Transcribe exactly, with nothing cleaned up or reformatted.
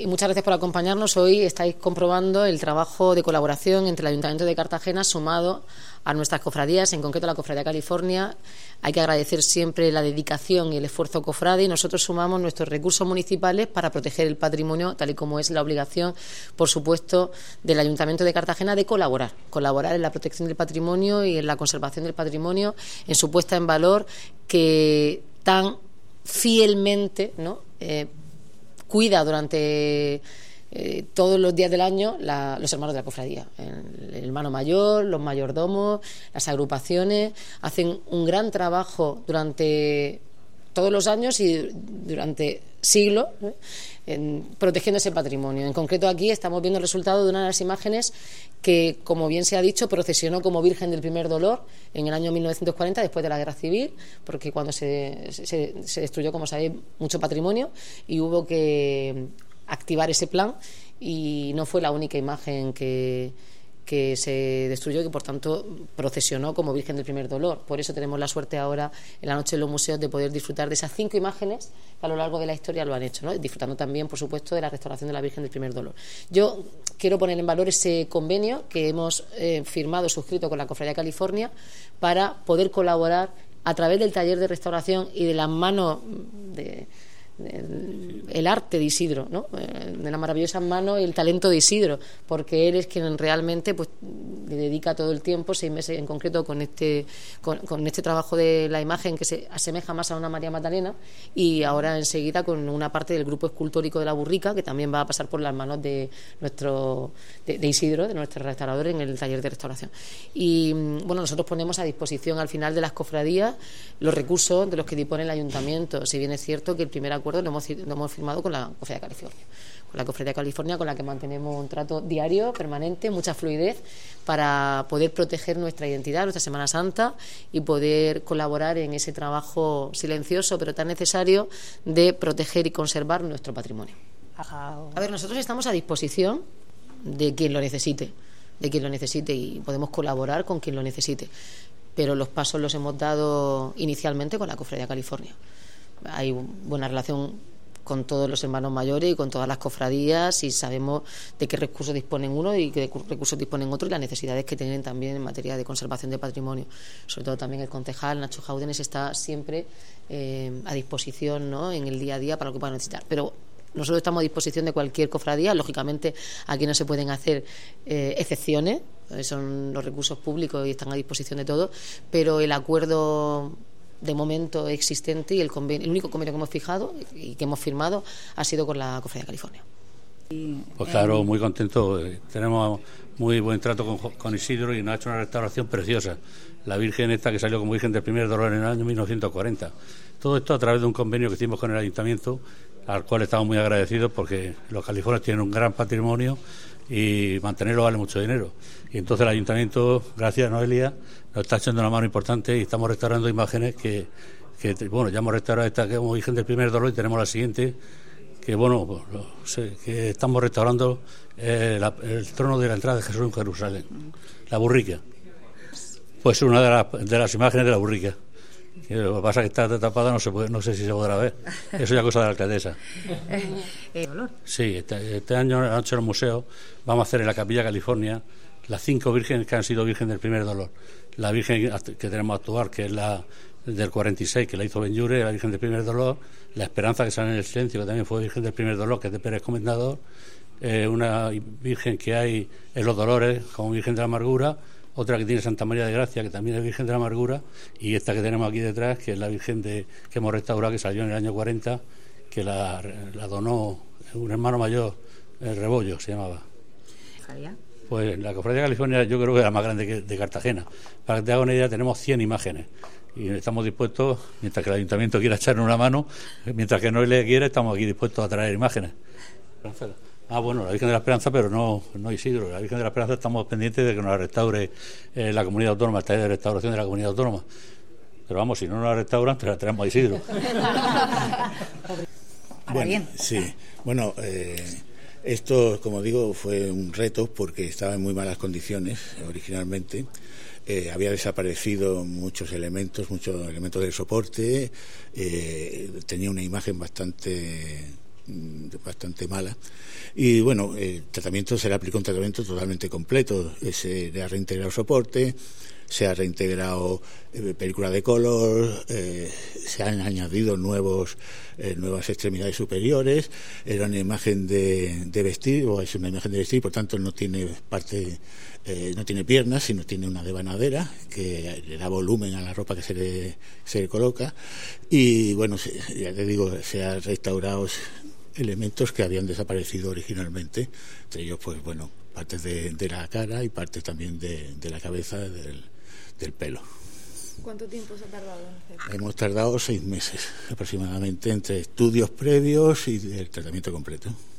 muchas gracias por acompañarnos. Hoy estáis comprobando el trabajo de colaboración entre el Ayuntamiento de Cartagena sumado a nuestras cofradías, en concreto la Cofradía California. Hay que agradecer siempre la dedicación y el esfuerzo cofrade, y nosotros sumamos nuestros recursos municipales para proteger el patrimonio, tal y como es la obligación, por supuesto, del Ayuntamiento de Cartagena de colaborar, colaborar en la protección del patrimonio y en la conservación del patrimonio, en su puesta en valor, que tan fielmente, ¿no?, eh, cuida durante eh, todos los días del año la, los hermanos de la cofradía. El, el hermano mayor, los mayordomos, las agrupaciones hacen un gran trabajo durante todos los años y durante siglos, ¿eh?, en, protegiendo ese patrimonio. En concreto, aquí estamos viendo el resultado de una de las imágenes que, como bien se ha dicho, procesionó como Virgen del Primer Dolor en el año mil novecientos cuarenta, después de la Guerra Civil, porque cuando se, se, se destruyó, como sabéis, mucho patrimonio, y hubo que activar ese plan, y no fue la única imagen que que se destruyó y que, por tanto, procesionó como Virgen del Primer Dolor. Por eso tenemos la suerte ahora, en la noche de los museos, de poder disfrutar de esas cinco imágenes que a lo largo de la historia lo han hecho, ¿no?, disfrutando también, por supuesto, de la restauración de la Virgen del Primer Dolor. Yo quiero poner en valor ese convenio que hemos eh, firmado, suscrito con la Cofradía California, para poder colaborar a través del taller de restauración y de las manos de el arte de Isidro, ¿no?, de las maravillosas manos y el talento de Isidro, porque él es quien realmente, pues, le dedica todo el tiempo, seis meses en concreto, con este con, con este trabajo de la imagen, que se asemeja más a una María Magdalena, y ahora enseguida con una parte del grupo escultórico de la Burrica, que también va a pasar por las manos de nuestro de, de Isidro, de nuestro restaurador, en el taller de restauración. Y bueno, nosotros ponemos a disposición al final de las cofradías los recursos de los que dispone el ayuntamiento, si bien es cierto que el primer acuerdo lo hemos, lo hemos firmado con la Cofradía California, con la Cofradía California, con la que mantenemos un trato diario, permanente, mucha fluidez, para poder proteger nuestra identidad, nuestra Semana Santa, y poder colaborar en ese trabajo silencioso pero tan necesario de proteger y conservar nuestro patrimonio. A ver, nosotros estamos a disposición de quien lo necesite, de quien lo necesite, y podemos colaborar con quien lo necesite, pero los pasos los hemos dado inicialmente con la Cofradía California. Hay buena relación con todos los hermanos mayores y con todas las cofradías, y sabemos de qué recursos disponen uno y qué recursos disponen otros, y las necesidades que tienen también en materia de conservación de patrimonio. Sobre todo también el concejal Nacho Jaúdenes está siempre eh, a disposición, ¿no?, en el día a día para lo que puedan necesitar. Pero nosotros estamos a disposición de cualquier cofradía. Lógicamente, aquí no se pueden hacer eh, excepciones, son los recursos públicos y están a disposición de todos, pero el acuerdo de momento existente y el, convenio, el único convenio que hemos fijado y que hemos firmado ha sido con la Cofradía California. Pues claro, muy contento. Tenemos muy buen trato con, con Isidro, y nos ha hecho una restauración preciosa. La Virgen esta, que salió como Virgen del Primer Dolor en el año mil novecientos cuarenta. Todo esto a través de un convenio que hicimos con el Ayuntamiento, al cual estamos muy agradecidos, porque los californios tienen un gran patrimonio y mantenerlo vale mucho dinero. Y entonces el Ayuntamiento, gracias a Noelia, nos está echando una mano importante, y estamos restaurando imágenes que, que bueno, ya hemos restaurado esta que es como Virgen del Primer Dolor, y tenemos la siguiente, que bueno, pues, no sé, que estamos restaurando eh, la, el trono de la entrada de Jesús en Jerusalén, la Burrica. Pues una de, la, de las imágenes de la Burrica. Lo que pasa es que está tapada, no se puede, no sé si se podrá ver. Eso ya es cosa de la alcaldesa. Sí, este, este año, en la noche del museo, vamos a hacer en la Capilla California las cinco vírgenes que han sido Virgen del Primer Dolor. La Virgen que tenemos actuar, que es la del cuarenta y seis, que la hizo Benlliure, la Virgen del Primer Dolor. La Esperanza, que sale en el silencio, que también fue Virgen del Primer Dolor, que es de Pérez Comendador. Eh, una Virgen que hay en Los Dolores, como Virgen de la Amargura. Otra que tiene Santa María de Gracia, que también es Virgen de la Amargura, y esta que tenemos aquí detrás, que es la Virgen de, que hemos restaurado, que salió en el año cuarenta, que la, la donó un hermano mayor, el Rebollo se llamaba. Pues la Cofradía de California yo creo que es la más grande que, de Cartagena. Para que te hagas una idea, tenemos cien imágenes, y estamos dispuestos, mientras que el Ayuntamiento quiera echarnos una mano, mientras que no le quiere, estamos aquí dispuestos a traer imágenes. Ah, bueno, la Virgen de la Esperanza, pero no, no Isidro. La Virgen de la Esperanza estamos pendientes de que nos la restaure eh, la Comunidad Autónoma, el taller de restauración de la Comunidad Autónoma. Pero vamos, si no nos la restauran, te la traemos a Isidro. Bueno, sí. Bueno, eh, esto, como digo, fue un reto porque estaba en muy malas condiciones originalmente. Eh, había desaparecido muchos elementos, muchos elementos del soporte. Eh, tenía una imagen bastante bastante mala. Y bueno, el tratamiento se le aplicó un tratamiento totalmente completo. Se le ha reintegrado soporte, se ha reintegrado eh, película de color, eh, se han añadido nuevos eh, nuevas extremidades superiores. Era una imagen de, de vestir, o es una imagen de vestir, por tanto no tiene parte, eh, no tiene piernas, sino tiene una devanadera que le da volumen a la ropa que se le, se le coloca. Y bueno, se, ya te digo, se han restaurado elementos que habían desaparecido originalmente, entre ellos pues bueno, partes de, de la cara y partes también de, de la cabeza, del, del pelo. ¿Cuánto tiempo se ha tardado en hacer? Hemos tardado seis meses aproximadamente entre estudios previos y el tratamiento completo.